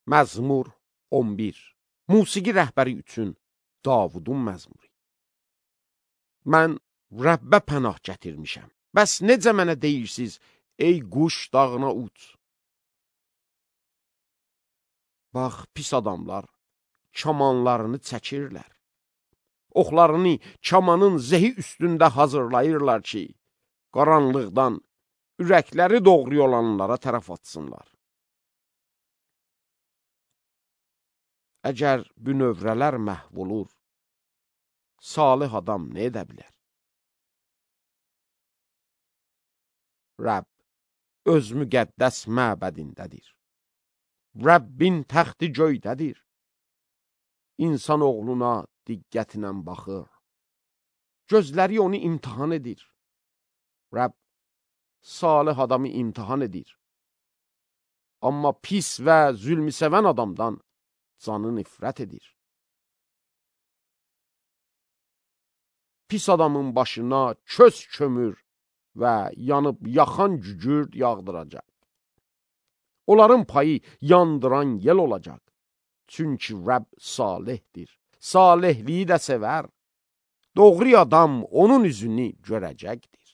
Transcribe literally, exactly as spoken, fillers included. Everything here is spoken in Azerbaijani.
Məzmur on bir. Musiqi rəhbəri üçün Davudun məzmuru. Mən Rəbbə pənah gətirmişəm. Bəs necə mənə deyirsiniz, ey quş dağına uç? Bax, pis adamlar kamanlarını çəkirlər. Oxlarını kamanın zehi üstündə hazırlayırlar ki, qaranlıqdan ürəkləri doğru olanlara tərəf atsınlar. Əgər bünövrələr məhv olur, salih adam nə edə bilər? Rəbb öz müqəddəs məbədindədir. Rəbbin təxti göydədir. İnsan oğluna diqqətlə baxır. Gözləri onu imtihan edir. Rəbb salih adamı imtihan edir. Amma pis və zülmü sevən adamdan canı nifrət edir. Pis adamın başına köz kömür və yanıb yaxan gügürd yağdıracaq. Onların payı yandıran yel olacaq. Çünki Rəbb salihdir. Salihliyi də sevər. Doğru adam onun üzünü görəcəkdir.